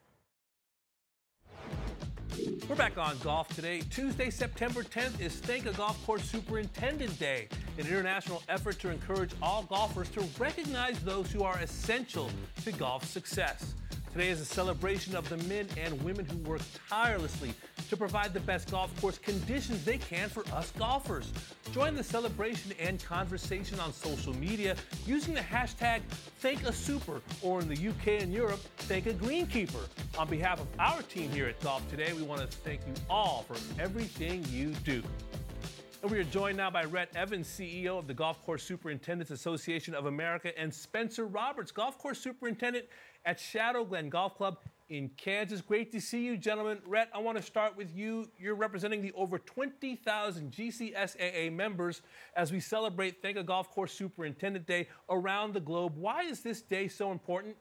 We're back on golf today. Tuesday, September 10th is Thank a Golf Course Superintendent Day, an international effort to encourage all golfers to recognize those who are essential to golf success. Today is a celebration of the men and women who work tirelessly to provide the best golf course conditions they can for us golfers. Join the celebration and conversation on social media using the hashtag #ThankASuper, or in the UK and Europe, #ThankAGreenkeeper. On behalf of our team here at Golf Today, we want to thank you all for everything you do. And we are joined now by Rhett Evans, CEO of the Golf Course Superintendents Association of America, and Spencer Roberts, Golf Course Superintendent at Shadow Glen Golf Club in Kansas. Great to see you, gentlemen. Rhett, I want to start with you. You're representing the over 20,000 GCSAA members as we celebrate Thank a Golf Course Superintendent Day around the globe. Why is this day so important?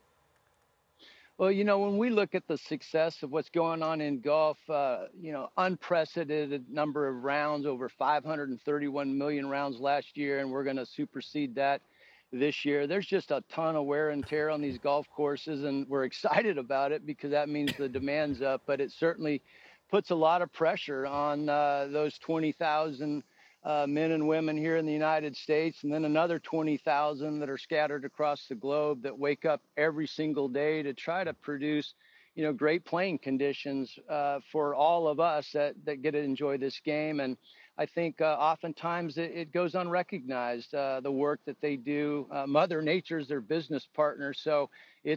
Well, when we look at the success of what's going on in golf, unprecedented number of rounds, over 531 million rounds last year, and we're going to supersede that this year. There's just a ton of wear and tear on these golf courses, and we're excited about it because that means the demand's up, but it certainly puts a lot of pressure on those 20,000 men and women here in the United States, and then another 20,000 that are scattered across the globe that wake up every single day to try to produce, great playing conditions for all of us that get to enjoy this game. And I think oftentimes it goes unrecognized, the work that they do. Mother Nature's their business partner, so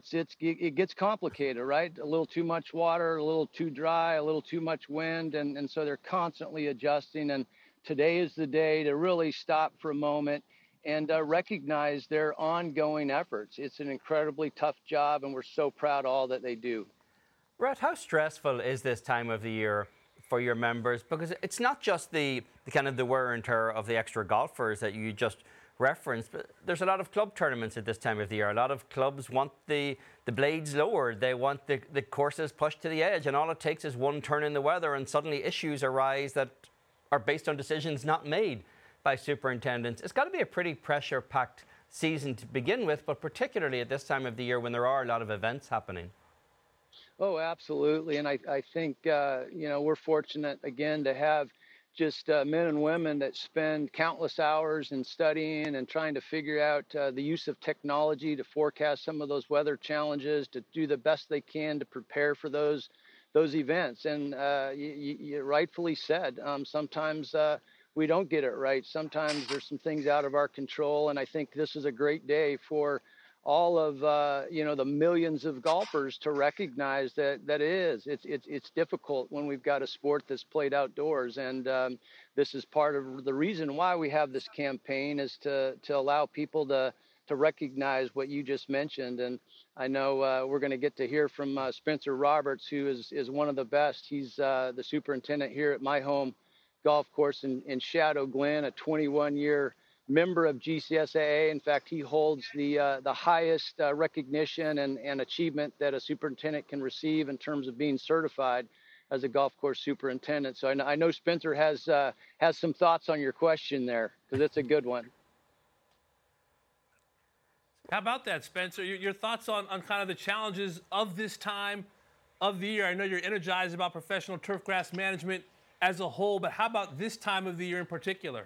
it gets complicated, right? A little too much water, a little too dry, a little too much wind, and so they're constantly adjusting. And today is the day to really stop for a moment and recognize their ongoing efforts. It's an incredibly tough job, and we're so proud of all that they do. Rhett, how stressful is this time of the year for your members? Because it's not just the kind of the wear and tear of the extra golfers that you just referenced, but there's a lot of club tournaments at this time of the year. A lot of clubs want the blades lowered. They want the courses pushed to the edge, and all it takes is one turn in the weather and suddenly issues arise that are based on decisions not made by superintendents. It's got to be a pretty pressure-packed season to begin with, but particularly at this time of the year when there are a lot of events happening. Oh, absolutely. And I think, we're fortunate, again, to have just men and women that spend countless hours in studying and trying to figure out the use of technology to forecast some of those weather challenges, to do the best they can to prepare for those events. And you rightfully said, sometimes we don't get it right. Sometimes there's some things out of our control, and I think this is a great day for all of the millions of golfers to recognize that it's difficult when we've got a sport that's played outdoors, and this is part of the reason why we have this campaign, is to allow people to recognize what you just mentioned. And I know we're going to get to hear from Spencer Roberts, who is one of the best. He's the superintendent here at my home golf course in Shadow Glen, a 21-year member of GCSAA. In fact, he holds the highest recognition and achievement that a superintendent can receive in terms of being certified as a golf course superintendent. So I know Spencer has some thoughts on your question there, because it's a good one. How about that, Spencer? Your thoughts on kind of the challenges of this time of the year? I know you're energized about professional turf grass management as a whole, but how about this time of the year in particular?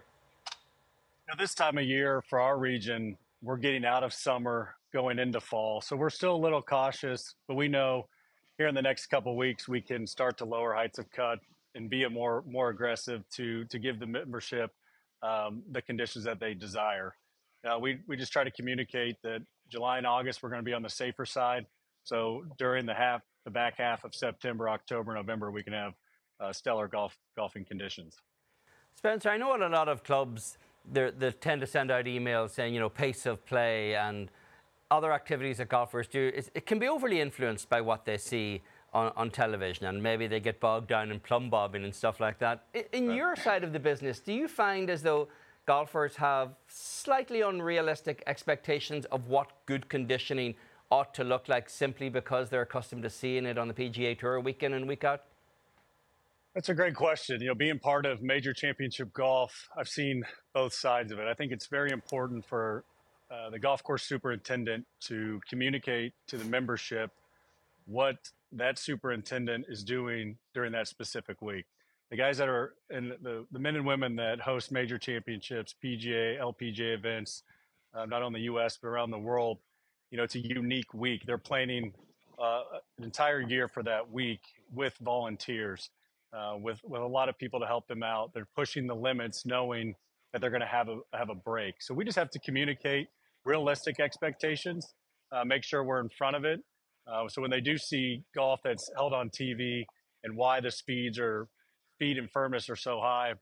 Now, this time of year for our region, we're getting out of summer, going into fall. So we're still a little cautious, but we know here in the next couple of weeks, we can start to lower heights of cut and be more aggressive to give the membership the conditions that they desire. We just try to communicate that July and August, we're going to be on the safer side. So during the back half of September, October, November, we can have stellar golfing conditions. Spencer, I know in a lot of clubs, they tend to send out emails saying, pace of play and other activities that golfers do. It can be overly influenced by what they see on television, and maybe they get bogged down in plumb bobbing and stuff like that. In your side of the business, do you find as though golfers have slightly unrealistic expectations of what good conditioning ought to look like simply because they're accustomed to seeing it on the PGA Tour week in and week out? That's a great question. Being part of major championship golf, I've seen both sides of it. I think it's very important for the golf course superintendent to communicate to the membership what that superintendent is doing during that specific week. The guys that are in the men and women that host major championships, PGA, LPGA events, not only the U.S., but around the world, it's a unique week. They're planning an entire year for that week with volunteers. With a lot of people to help them out. They're pushing the limits knowing that they're going to have a break. So we just have to communicate realistic expectations, make sure we're in front of it. So when they do see golf that's held on TV and why the speed and firmness are so high,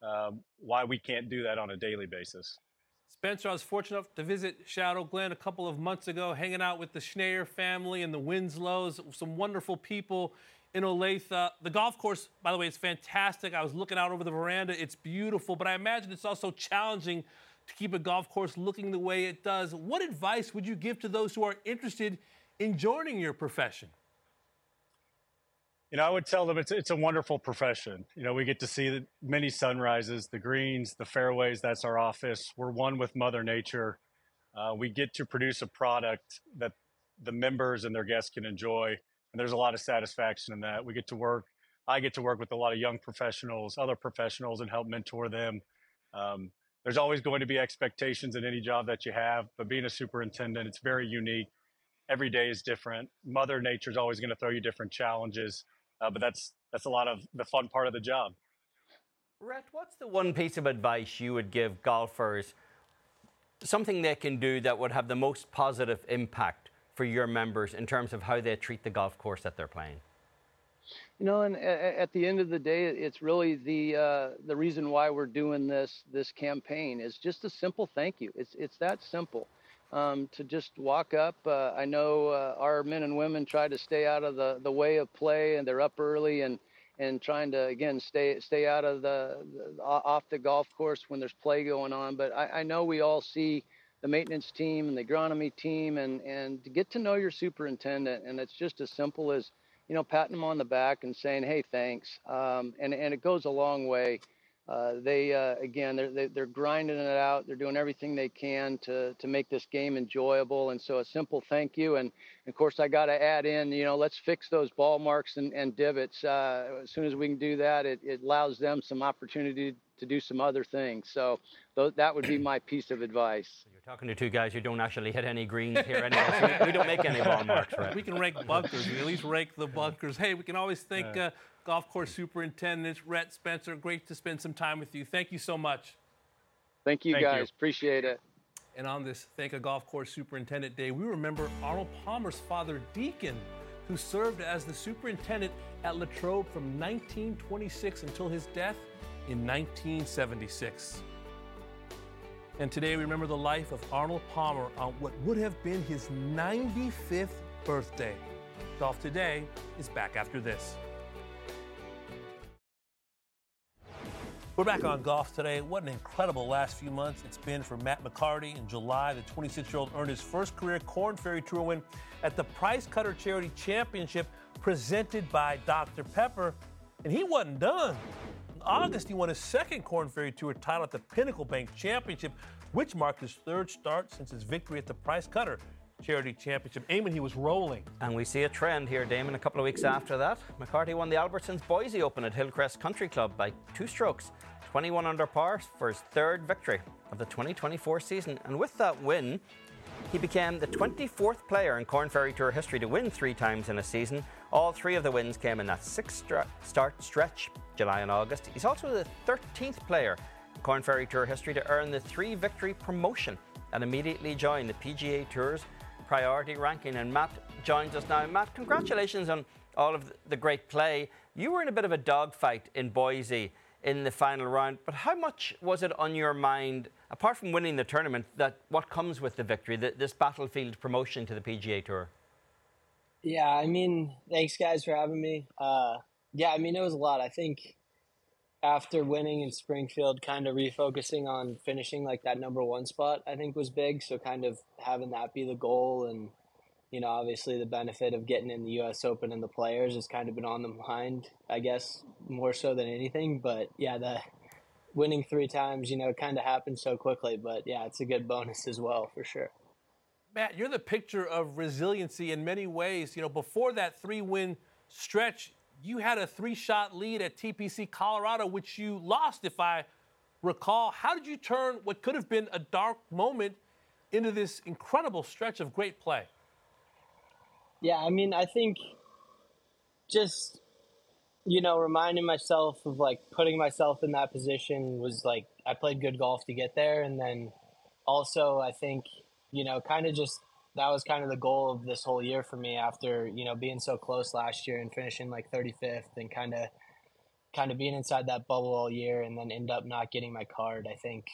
why we can't do that on a daily basis. Spencer, I was fortunate enough to visit Shadow Glen a couple of months ago, hanging out with the Schneier family and the Winslows, some wonderful people in Olathe. The golf course, by the way, is fantastic. I was looking out over the veranda. It's beautiful, but I imagine it's also challenging to keep a golf course looking the way it does. What advice would you give to those who are interested in joining your profession? I would tell them it's a wonderful profession. We get to see many sunrises, the greens, the fairways. That's our office. We're one with Mother Nature. We get to produce a product that the members and their guests can enjoy. And there's a lot of satisfaction in that. I get to work with a lot of young professionals, other professionals, and help mentor them. There's always going to be expectations in any job that you have, but being a superintendent, it's very unique. Every day is different. Mother Nature's always going to throw you different challenges, but that's a lot of the fun part of the job. Rhett, what's the one piece of advice you would give golfers, something they can do that would have the most positive impact for your members in terms of how they treat the golf course that they're playing? And at the end of the day, it's really the reason why we're doing this campaign is just a simple thank you. It's that simple. To just walk up. I know our men and women try to stay out of the way of play, and they're up early and trying to again stay out of off the golf course when there's play going on. But I know we all see the maintenance team and the agronomy team, and to get to know your superintendent, and it's just as simple as patting them on the back and saying, hey, thanks. And it goes a long way. They're grinding it out. They're doing everything they can to make this game enjoyable. And so a simple thank you. And of course, I got to add in, let's fix those ball marks and divots. As soon as we can do that, it allows them some opportunity to do some other things. So that would be my piece of advice. You're talking to two guys who don't actually hit any greens here anyway. So we don't make any ball marks, right? We can rake bunkers. We at least rake the bunkers. Hey, we can always thank golf course superintendent Rhett Spencer. Great to spend some time with you. Thank you so much. Thank you, guys. Appreciate it. And on this Thank a Golf Course Superintendent Day, we remember Arnold Palmer's father, Deacon, who served as the superintendent at Latrobe from 1926 until his death in 1976. And today we remember the life of Arnold Palmer on what would have been his 95th birthday. Golf Today is back after this. We're back on Golf Today. What an incredible last few months it's been for Matt McCarty. In July, the 26-year-old earned his first career Korn Ferry Tour win at the Price Cutter Charity Championship presented by Dr. Pepper. And he wasn't done. In August, he won his second Korn Ferry Tour title at the Pinnacle Bank Championship, which marked his third start since his victory at the Price Cutter Charity Championship. Eamon, he was rolling. And we see a trend here, Damon. A couple of weeks after that, McCarty won the Albertsons Boise Open at Hillcrest Country Club by 2 strokes, 21 under par for his third victory of the 2024 season. And with that win, he became the 24th player in Korn Ferry Tour history to win 3 times in a season. All 3 of the wins came in that 6-start stretch, July and August. He's also the 13th player in Korn Ferry Tour history to earn the 3-victory promotion and immediately join the PGA Tour's priority ranking. And Matt joins us now. Matt, congratulations on all of the great play. You were in a bit of a dogfight in Boise in the final round, but how much was it on your mind, apart from winning the tournament, that what comes with the victory, this battlefield promotion to the PGA Tour? Yeah, I mean, thanks guys for having me. It was a lot. I think after winning in Springfield, kind of refocusing on finishing like that number 1 spot, I think was big. So kind of having that be the goal, and, obviously the benefit of getting in the U.S. Open and the Players has kind of been on the mind, I guess, more so than anything. But yeah, the winning 3 times, kind of happened so quickly. But yeah, it's a good bonus as well, for sure. Matt, you're the picture of resiliency in many ways. Before that 3-win stretch, you had a 3-shot lead at TPC Colorado, which you lost, if I recall. How did you turn what could have been a dark moment into this incredible stretch of great play? Yeah, I mean, I think just, reminding myself of, putting myself in that position was, I played good golf to get there. And then also, I think, kind of just that was kind of the goal of this whole year for me after, being so close last year and finishing 35th and kind of being inside that bubble all year and then end up not getting my card. I think,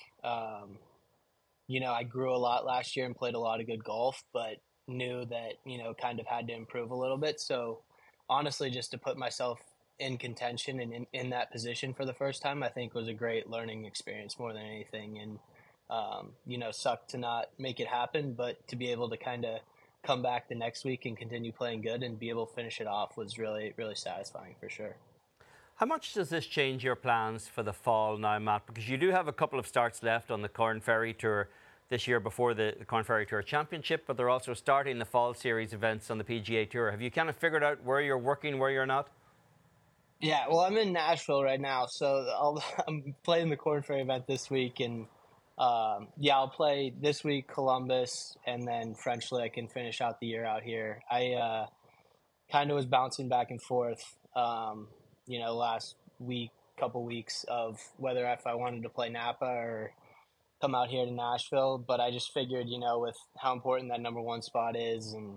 I grew a lot last year and played a lot of good golf, but knew that, kind of had to improve a little bit. So honestly, just to put myself in contention and in that position for the first time, I think was a great learning experience more than anything. And, sucked to not make it happen, but to be able to kind of come back the next week and continue playing good and be able to finish it off was really, really satisfying for sure. How much does this change your plans for the fall now, Matt? Because you do have a couple of starts left on the Korn Ferry Tour this year before the Korn Ferry Tour Championship, but they're also starting the fall series events on the PGA Tour. Have you kind of figured out where you're working, where you're not? Yeah, well, I'm in Nashville right now, so I'm playing the Korn Ferry event this week, and I'll play this week Columbus, and then French Lick, and finish out the year out here. I kind of was bouncing back and forth, last couple weeks of whether if I wanted to play Napa or come out here to Nashville, but I just figured, with how important that number 1 spot is, and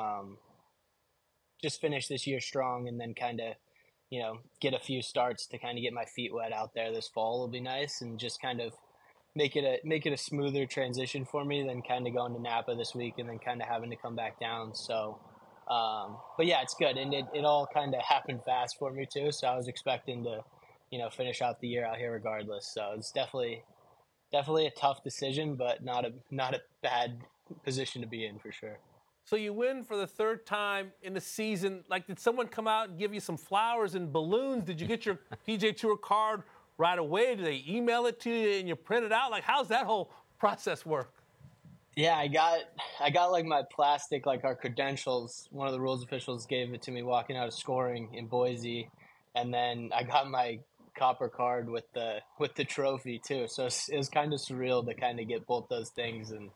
just finish this year strong, and then kind of, get a few starts to kind of get my feet wet out there this fall will be nice, and just kind of make it a smoother transition for me than kind of going to Napa this week and then kind of having to come back down. So, but yeah, it's good. And it all kind of happened fast for me too. So I was expecting to, finish out the year out here regardless. So it's definitely a tough decision, but not a bad position to be in for sure. So you win for the 3rd time in the season. Did someone come out and give you some flowers and balloons? Did you get your PGA Tour card right away? Do they email it to you and you print it out? Like, how's that whole process work? Yeah, I got like my plastic, like our credentials. One of the rules officials gave it to me walking out of scoring in Boise, and then I got my copper card with the trophy too. So it was kind of surreal to kind of get both those things, and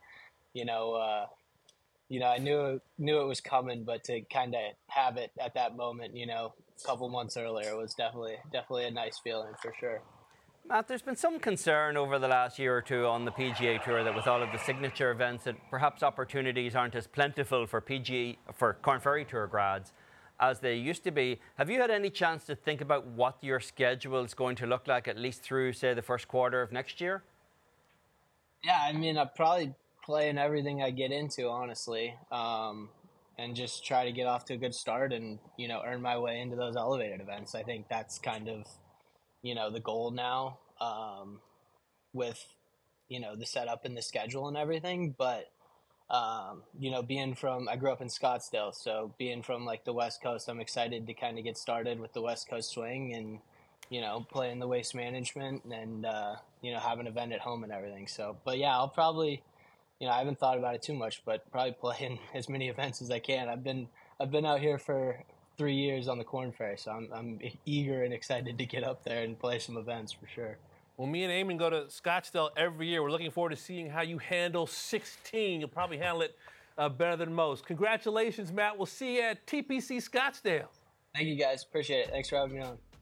I knew it was coming, but to kind of have it at that moment, a couple months earlier was definitely a nice feeling for sure. Matt, there's been some concern over the last year or two on the PGA Tour that with all of the signature events that perhaps opportunities aren't as plentiful for Corn Ferry Tour grads as they used to be. Have you had any chance to think about what your schedule is going to look like, at least through, say, the first quarter of next year? Yeah, I mean, I'll probably play in everything I get into, honestly, and just try to get off to a good start and, earn my way into those elevated events. I think that's kind of the goal now, with, the setup and the schedule and everything. But, I grew up in Scottsdale, so being from like the West Coast, I'm excited to kind of get started with the West Coast swing and, play in the waste management and, have an event at home and everything. So, but yeah, I'll probably, I haven't thought about it too much, but probably play in as many events as I can. I've been out here for 3 years on the Corn Ferry, so I'm eager and excited to get up there and play some events for sure. Well, me and Eamon go to Scottsdale every year. We're looking forward to seeing how you handle 16. You'll probably handle it better than most. Congratulations, Matt. We'll see you at TPC Scottsdale. Thank you, guys. Appreciate it. Thanks for having me on.